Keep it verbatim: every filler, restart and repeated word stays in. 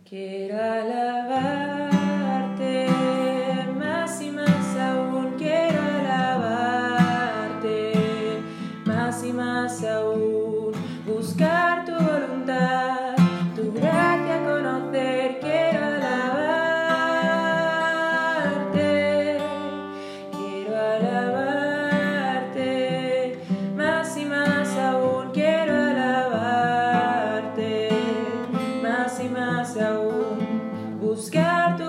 Quiero alabarte, más y más aún quiero alabarte, más y más aún buscar tu voluntad, tu gracia conocer, quiero alabarte, quiero alabarte, más y más aún quiero alabarte, más y más aún buscar tu